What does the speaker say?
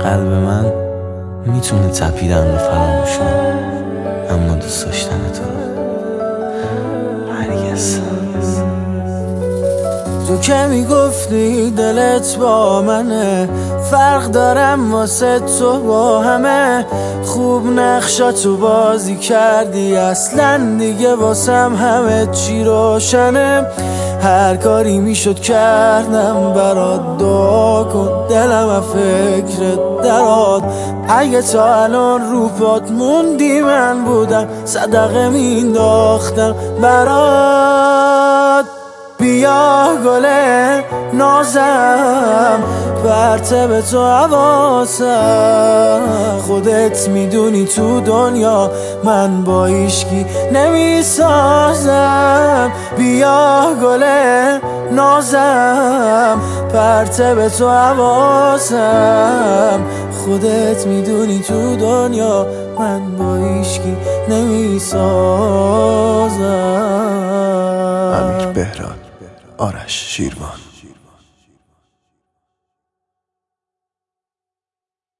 قلب من میتونه تپیدن رو فراموش کنه، اما دوست داشتن تو هرگز. تو که میگفتی دلت با منه، فرق دارم واسه تو با همه. خوب نقشاتو بازی کردی، اصلا دیگه واسم همه چی روشنه. هر کاری میشد کردم برات، دعا کن دلم از فکرت دراد. اگه تا الان رو پات موندی من بودم صدقه مینداختم برات. بیا گل نازم برته به تو حواسم، خودت میدونی تو دنیا من با هیچکی نمیسازم. بیا گل نازم برته به تو حواسم، خودت میدونی تو دنیا من با هیچکی نمیسازم. امیر بهراد، آرش شیروان.